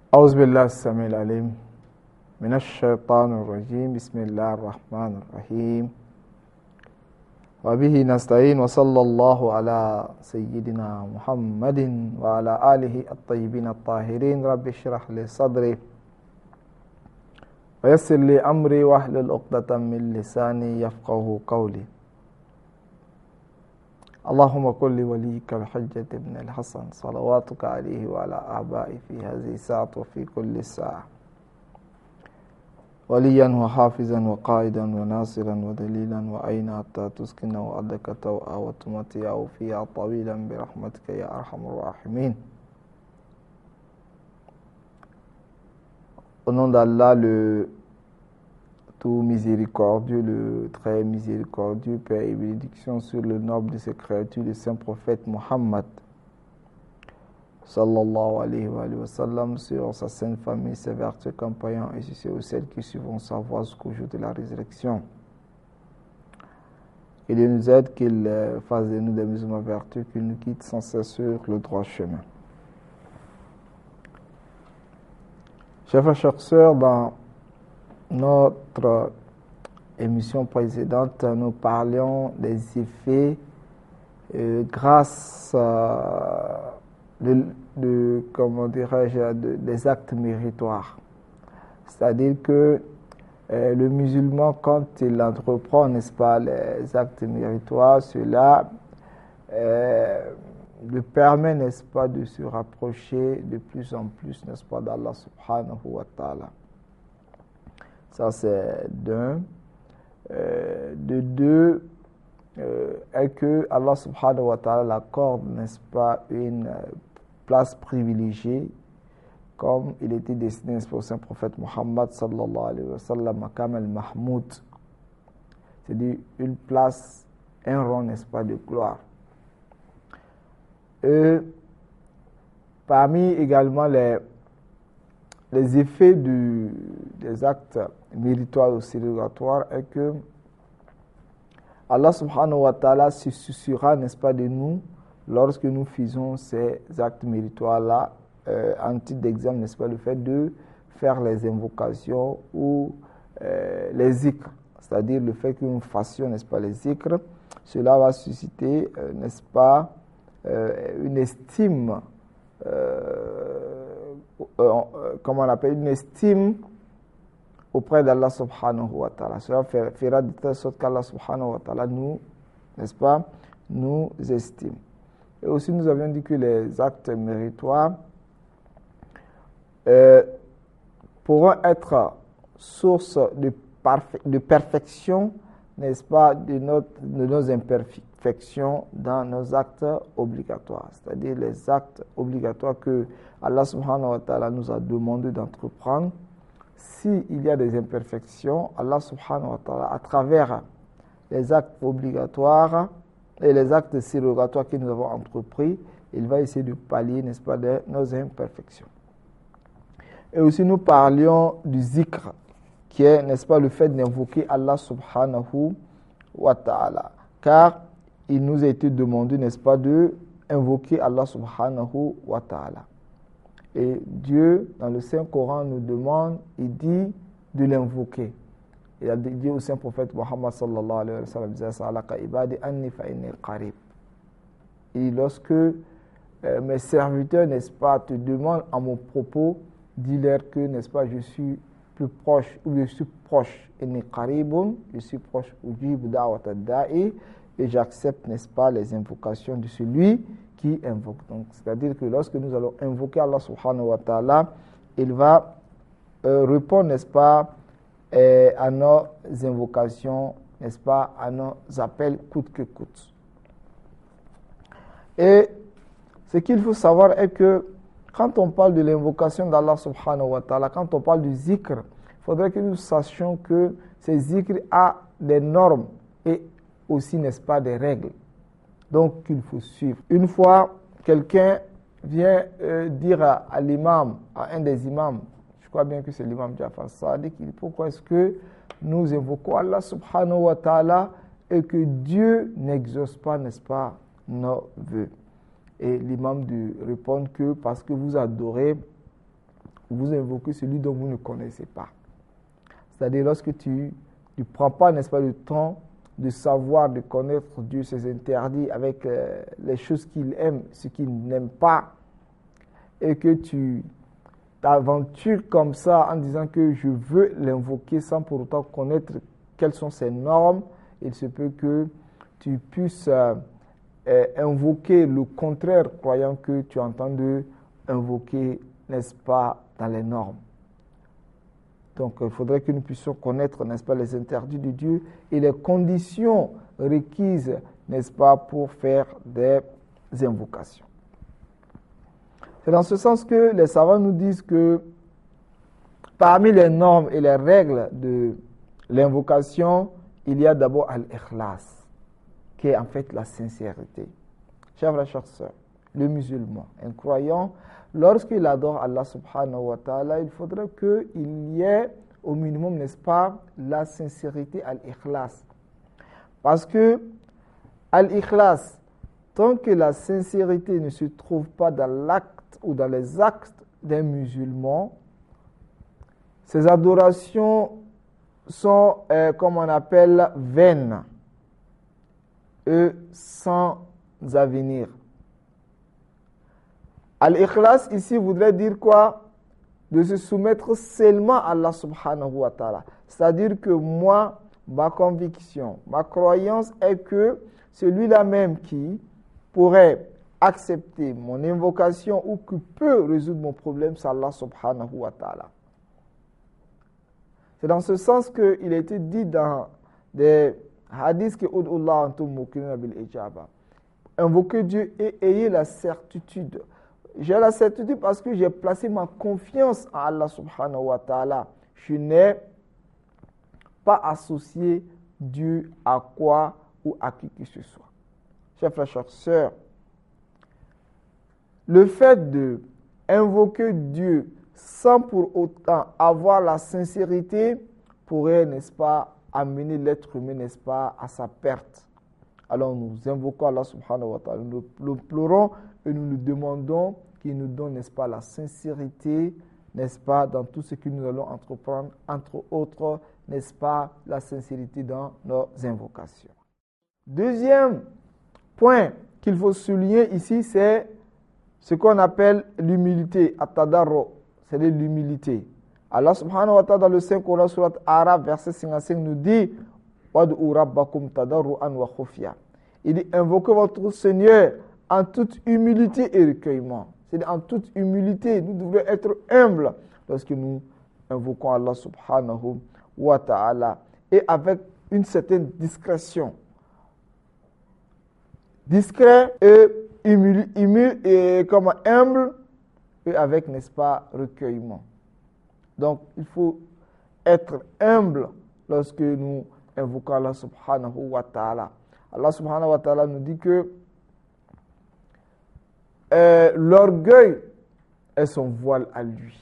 أعوذ بالله السميع العليم من الشيطان الرجيم بسم الله الرحمن الرحيم وبه نستعين وصلى الله على سيدنا محمد وعلى آله الطيبين الطاهرين رب اشرح لي صدري ويسر لي أمري واحلل عقدة من لساني يفقه قولي اللهم كن لوليك الحجة بن الحسن صلواتك عليه وعلى آبائه في هذه الساعة وفي كل ساعة وليا وحافظا وقائدا وناصرا ودليلا وأين حتى تسكن وعدك توأى وتمتع فيها طويلا برحمتك يا أرحم الراحمين. Au nom d'Allah, le tout miséricordieux, le très miséricordieux, Père et bénédiction sur le noble de ses créatures, le saint prophète Muhammad, sallallahu alayhi wa sallam, sur sa sainte famille, ses vertus compagnons et sur celles qui suivront sa voie jusqu'au jour de la résurrection. Il nous aide, qu'il fasse de nous des musulmans vertus, qu'il nous quitte sans cesse sur le droit chemin. Chers frères, chères sœurs, dans notre émission précédente, nous parlions des effets grâce des actes méritoires. C'est-à-dire que le musulman, quand il entreprend, n'est-ce pas, les actes méritoires, cela lui permet, n'est-ce pas, de se rapprocher de plus en plus, n'est-ce pas, d'Allah subhanahu wa ta'ala. Ça, c'est d'un. De deux, est que Allah subhanahu wa ta'ala l'accorde, n'est-ce pas, une place privilégiée, comme il était destiné, n'est-ce pas, au saint prophète Muhammad sallallahu alayhi wa sallam, Maqam al-Mahmoud. C'est-à-dire une place, un rang, n'est-ce pas, de gloire. Parmi également les effets des actes méritoires ou surrogatoires est que Allah subhanahu wa ta'ala se souciera, n'est-ce pas, de nous lorsque nous faisons ces actes méritoires-là. En titre d'exemple, n'est-ce pas, le fait de faire les invocations ou les zikrs, c'est-à-dire le fait que nous fassions, n'est-ce pas, les zikrs, cela va susciter, n'est-ce pas, une estime, comment on appelle, une estime auprès d'Allah subhanahu wa ta'ala. Cela fera de telle sorte qu'Allah subhanahu wa ta'ala nous, n'est-ce pas, nous estime. Et aussi nous avions dit que les actes méritoires pourront être source de perfection, n'est-ce pas, de nos imperfections dans nos actes obligatoires. C'est-à-dire les actes obligatoires que Allah subhanahu wa ta'ala nous a demandé d'entreprendre. S'il y a des imperfections, Allah subhanahu wa ta'ala, à travers les actes obligatoires et les actes surrogatoires que nous avons entrepris, il va essayer de pallier, n'est-ce pas, de nos imperfections. Et aussi nous parlions du zikr, qui est, n'est-ce pas, le fait d'invoquer Allah subhanahu wa ta'ala. Car il nous a été demandé, n'est-ce pas, de invoquer Allah subhanahu wa ta'ala. Et Dieu, dans le Saint-Coran, nous demande, il dit de l'invoquer. Il a dit au Saint-Prophète Muhammad sallallahu alayhi wa sallam, Sa'alaka ibadi anni fa inni qarib. Et lorsque mes serviteurs, n'est-ce pas, te demandent à mon propos, dis-leur que, n'est-ce pas, je suis plus proche, ou je suis proche, inni qaribun, je suis proche, ujib da'wat ad-da'i, et j'accepte, n'est-ce pas, les invocations de celui qui invoque. Donc, c'est-à-dire que lorsque nous allons invoquer Allah subhanahu wa ta'ala, il va répondre, n'est-ce pas, à nos invocations, n'est-ce pas, à nos appels coûte que coûte. Et ce qu'il faut savoir est que quand on parle de l'invocation d'Allah subhanahu wa ta'ala, quand on parle du zikr, il faudrait que nous sachions que ces zikr a des normes et aussi, n'est-ce pas, des règles. Donc, qu'il faut suivre. Une fois, quelqu'un vient dire à l'imam, à un des imams, je crois bien que c'est l'imam Jafar Sadiq, pourquoi est-ce que nous invoquons Allah subhanahu wa ta'ala et que Dieu n'exauce pas, n'est-ce pas, nos vœux. Et l'imam répond que parce que vous adorez vous invoquez celui dont vous ne connaissez pas. C'est-à-dire lorsque tu ne prends pas, n'est-ce pas, le temps de savoir, de connaître Dieu, ses interdits, avec les choses qu'il aime, ce qu'il n'aime pas, et que tu t'aventures comme ça en disant que je veux l'invoquer sans pour autant connaître quelles sont ses normes, il se peut que tu puisses invoquer le contraire, croyant que tu entends de invoquer, n'est-ce pas, dans les normes. Donc, il faudrait que nous puissions connaître, n'est-ce pas, les interdits de Dieu et les conditions requises, n'est-ce pas, pour faire des invocations. C'est dans ce sens que les savants nous disent que parmi les normes et les règles de l'invocation, il y a d'abord al-ikhlas, qui est en fait la sincérité. Chers frères, chères sœurs, le musulman, un croyant, lorsqu'il adore Allah subhanahu wa ta'ala, il faudrait qu'il y ait au minimum, n'est-ce pas, la sincérité al-ikhlas. Parce que al-ikhlas, tant que la sincérité ne se trouve pas dans l'acte ou dans les actes d'un musulman, ces adorations sont, comme on appelle, vaines et sans avenir. Al-ikhlas ici voudrait dire quoi? De se soumettre seulement à Allah subhanahu wa ta'ala. C'est-à-dire que moi, ma conviction, ma croyance est que celui-là même qui pourrait accepter mon invocation ou qui peut résoudre mon problème, c'est Allah subhanahu wa ta'ala. C'est dans ce sens qu'il a été dit dans des hadiths que Ud'ullah antum muqinuna bil ijaba. Invoquez Dieu et ayez la certitude. J'ai la certitude parce que j'ai placé ma confiance en Allah subhanahu wa ta'ala. Je n'ai pas associé Dieu à quoi ou à qui que ce soit. Chers frères, chères sœurs, le fait de invoquer Dieu sans pour autant avoir la sincérité pourrait, n'est-ce pas, amener l'être humain, n'est-ce pas, à sa perte. Alors nous invoquons Allah subhanahu wa ta'ala, nous le pleurons et nous lui demandons qu'il nous donne, n'est-ce pas, la sincérité, n'est-ce pas, dans tout ce que nous allons entreprendre, entre autres, n'est-ce pas, la sincérité dans nos invocations. Deuxième point qu'il faut souligner ici, c'est ce qu'on appelle l'humilité, at-tadarru, c'est-à-dire l'humilité. Allah subhanahu wa ta'ala dans le Saint-Coran, surat Araf, verset 55, nous dit Wad'u rabbakum tadarru'an wa khufya. Il dit invoquez votre Seigneur en toute humilité et recueillement. C'est-à-dire en toute humilité, nous devons être humbles lorsque nous invoquons Allah subhanahu wa ta'ala et avec une certaine discrétion. Discret et humble et comme humble et avec, n'est-ce pas, recueillement. Donc, il faut être humble lorsque nous invoquons Allah subhanahu wa ta'ala. Allah subhanahu wa ta'ala nous dit que l'orgueil est son voile à lui.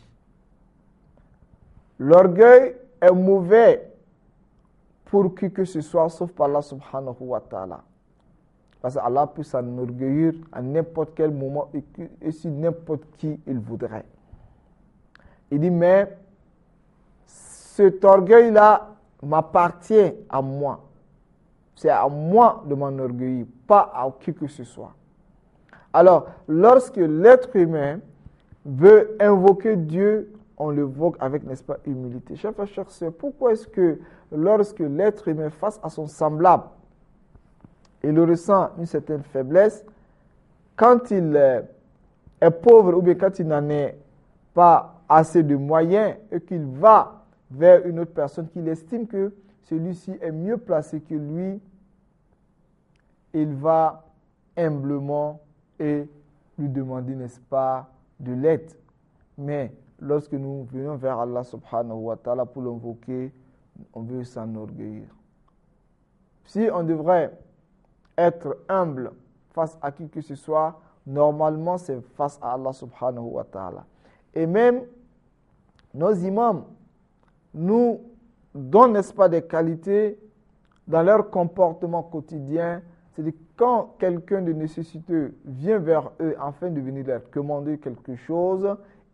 L'orgueil est mauvais pour qui que ce soit, sauf par Allah subhanahu wa ta'ala. Parce qu'Allah peut s'enorgueillir à n'importe quel moment et sur n'importe qui il voudrait. Il dit, mais cet orgueil-là m'appartient à moi. C'est à moi de m'enorgueillir, pas à qui que ce soit. Alors, lorsque l'être humain veut invoquer Dieu, on l'évoque avec, n'est-ce pas, humilité. Chers frères, chères sœurs, pourquoi est-ce que lorsque l'être humain face à son semblable, il ressent une certaine faiblesse, quand il est pauvre ou bien quand il n'en est pas assez de moyens et qu'il va vers une autre personne qu'il estime que celui-ci est mieux placé que lui, il va humblement et lui demander, n'est-ce pas, de l'aide. Mais lorsque nous venons vers Allah subhanahu wa ta'ala pour l'invoquer, on veut s'enorgueillir. Si on devrait être humble face à qui que ce soit, normalement c'est face à Allah subhanahu wa ta'ala. Et même nos imams nous donnent, n'est-ce pas, des qualités dans leur comportement quotidien. C'est-à-dire quand quelqu'un de nécessiteux vient vers eux afin de venir leur commander quelque chose,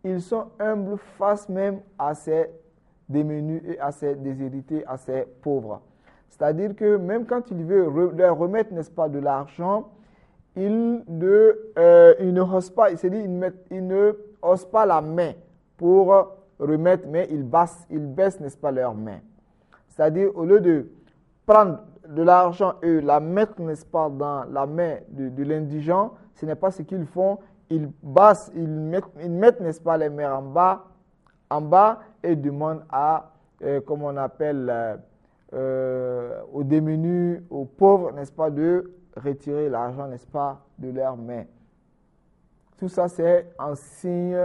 ils sont humbles face même à ces démunis et à ces déshérités, à ces pauvres. C'est-à-dire que même quand il veut leur remettre, n'est-ce pas, de l'argent, il ne hausse pas, il ne hausse pas la main pour remettre, mais il baisse, n'est-ce pas, leurs mains. C'est-à-dire, au lieu de prendre de l'argent et la mettre, n'est-ce pas, dans la main de l'indigent, ce n'est pas ce qu'ils font. Ils mettent, n'est-ce pas, les mains en bas et demandent comme on appelle, aux démunis, aux pauvres, n'est-ce pas, de retirer l'argent, n'est-ce pas, de leurs mains. Tout ça, c'est un signe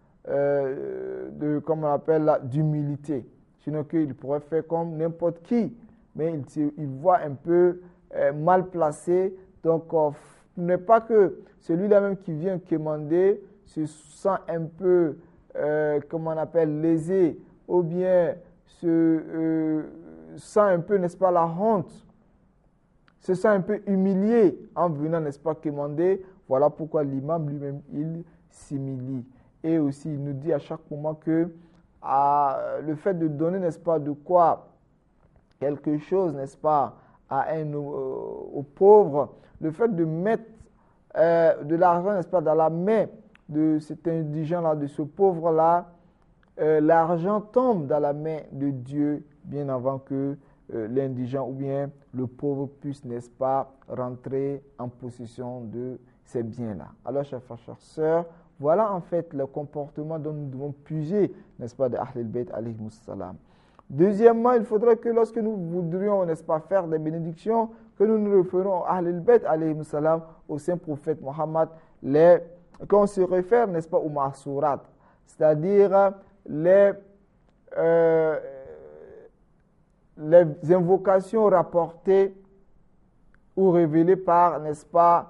comme on appelle, d'humilité. Sinon qu'ils pourraient faire comme n'importe qui, mais ils voient un peu mal placé. Donc, n'est pas que celui-là même qui vient quémander se sent un peu, comme on appelle, lésé, ou bien se sent un peu, n'est-ce pas, la honte, se sent un peu humilié en venant, n'est-ce pas, quémander. Voilà pourquoi l'imam lui-même, il s'humilie. Et aussi, il nous dit à chaque moment que le fait de donner, n'est-ce pas, de quoi, quelque chose, n'est-ce pas, aux pauvres, le fait de mettre de l'argent, n'est-ce pas, dans la main de cet indigent-là, de ce pauvre-là, l'argent tombe dans la main de Dieu bien avant que l'indigent ou bien le pauvre puisse, n'est-ce pas, rentrer en possession de ces biens-là. Alors, chers frères, chères sœurs, voilà en fait le comportement dont nous devons puiser, n'est-ce pas, de Ahl al-Bayt alayhimus salam. Deuxièmement, il faudrait que lorsque nous voudrions, n'est-ce pas, faire des bénédictions, que nous nous référons à Ahl al-Bayt alayhimus salam, au saint prophète Mohammed, qu'on se réfère, n'est-ce pas, aux ma'surat, c'est-à-dire les invocations rapportées ou révélées par, n'est-ce pas,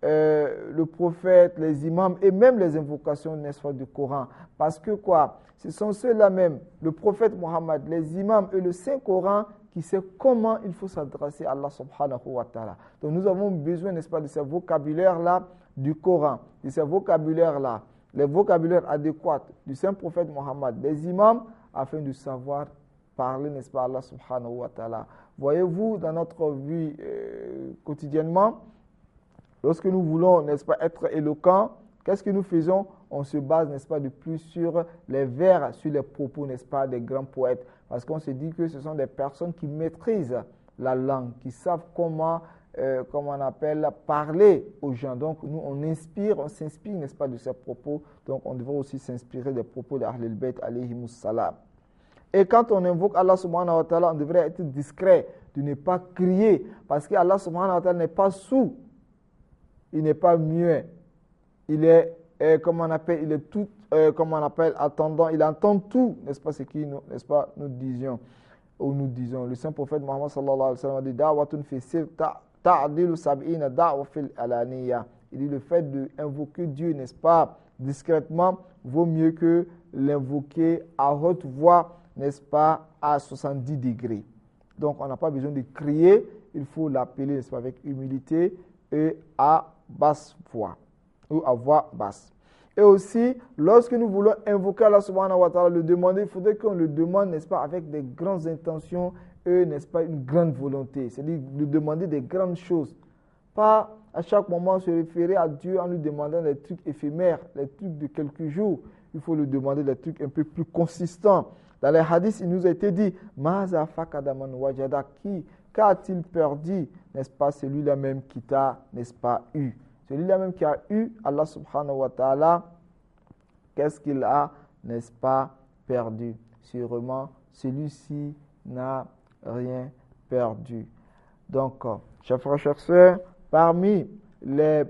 le prophète, les imams et même les invocations, n'est-ce pas, du Coran. Parce que quoi? Ce sont ceux-là même, le prophète Mohammed, les imams et le Saint-Coran qui sait comment il faut s'adresser à Allah subhanahu wa ta'ala. Donc nous avons besoin, n'est-ce pas, de ce vocabulaire-là du Coran, de ce vocabulaire-là, les vocabulaires adéquats du Saint-Prophète Mohammed, des imams, afin de savoir parler, n'est-ce pas, à Allah subhanahu wa ta'ala. Voyez-vous, dans notre vie quotidiennement, lorsque nous voulons, n'est-ce pas, être éloquents, qu'est-ce que nous faisons? On se base, n'est-ce pas, de plus sur les vers, sur les propos, n'est-ce pas, des grands poètes. Parce qu'on se dit que ce sont des personnes qui maîtrisent la langue, qui savent comment on appelle, parler aux gens. Donc, nous, on s'inspire, n'est-ce pas, de ces propos. Donc, on devrait aussi s'inspirer des propos d'Ahl al-Bayt alayhimus salam. Et quand on invoque Allah subhanahu wa ta'ala, on devrait être discret, de ne pas crier. Parce que Allah subhanahu wa ta'ala n'est pas sourd. Il n'est pas muet. Il est, il est tout, attendant. Il entend tout, n'est-ce pas, ce qui nous, n'est-ce pas, nous disons. Le saint prophète Mohammed sallallahu alayhi wa sallam a dit da'watun fi sir ta'dilu sab'ina da'wa fil alaniya. Il dit le fait d'invoquer Dieu, n'est-ce pas, discrètement, vaut mieux que l'invoquer à haute voix, n'est-ce pas, à 70 degrés. Donc on n'a pas besoin de crier, il faut l'appeler, n'est-ce pas, avec humilité et à basse voix, ou à voix basse. Et aussi, lorsque nous voulons invoquer Allah subhanahu wa ta'ala, le demander, il faudrait qu'on le demande, n'est-ce pas, avec des grandes intentions et, n'est-ce pas, une grande volonté. C'est-à-dire de demander des grandes choses. Pas à chaque moment se référer à Dieu en lui demandant des trucs éphémères, des trucs de quelques jours. Il faut lui demander des trucs un peu plus consistants. Dans les hadiths, il nous a été dit, Maza fakadaman wajada, qu'a-t-il perdu, n'est-ce pas, celui-là même qui t'a, n'est-ce pas, eu. Celui-là même qui a eu Allah subhanahu wa ta'ala, qu'est-ce qu'il a, n'est-ce pas, perdu? Sûrement, celui-ci n'a rien perdu. Donc, chers frères, chères sœurs, parmi les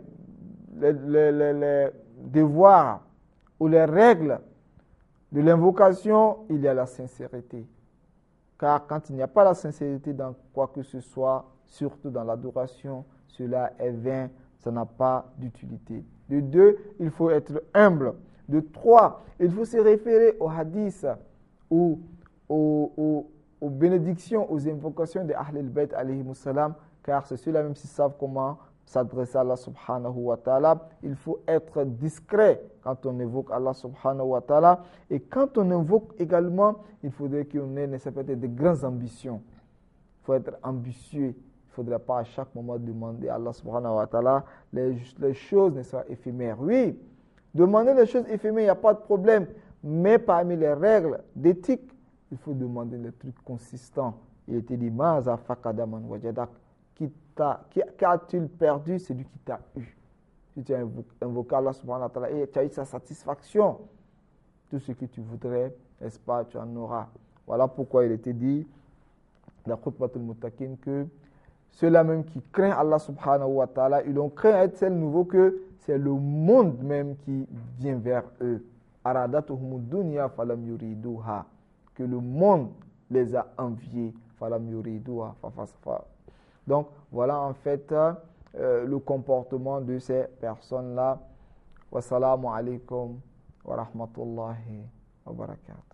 devoirs ou les règles de l'invocation, il y a la sincérité. Car quand il n'y a pas la sincérité dans quoi que ce soit, surtout dans l'adoration, cela est vain. Ça n'a pas d'utilité. De 2, il faut être humble. De 3, il faut se référer aux hadiths ou aux bénédictions, aux invocations de Ahl al-Bayt alayhimus salam, car c'est ceux-là même qui savent comment s'adresser à Allah subhanahu wa ta'ala. Il faut être discret quand on évoque Allah subhanahu wa ta'ala. Et quand on invoque également, il faudrait qu'on ait peut-être de grandes ambitions. Il faut être ambitieux. Il ne faudrait pas à chaque moment demander à Allah subhanahu wa ta'ala les choses ne soient éphémères. Oui, demander les choses éphémères, il n'y a pas de problème. Mais parmi les règles d'éthique, il faut demander les trucs consistants. Il était dit, Maza fakadaman wajadak. Qu'as-tu perdu? C'est lui qui t'a eu. Si tu as invoqué Allah subhanahu wa ta'ala et tu as eu sa satisfaction, tout ce que tu voudrais, n'est-ce pas, tu en auras. Voilà pourquoi il était dit, dans Khutbatul Muttaqin, que ceux-là même qui craignent Allah subhanahu wa ta'ala, ils ont craint être celle nouveau que c'est le monde même qui vient vers eux. Aradatuhumud dunya falam yuriduha. Que le monde les a enviés. Falam yuriduha. Donc, voilà en fait le comportement de ces personnes-là. Wassalamu alaikum wa rahmatullahi wa barakatuh.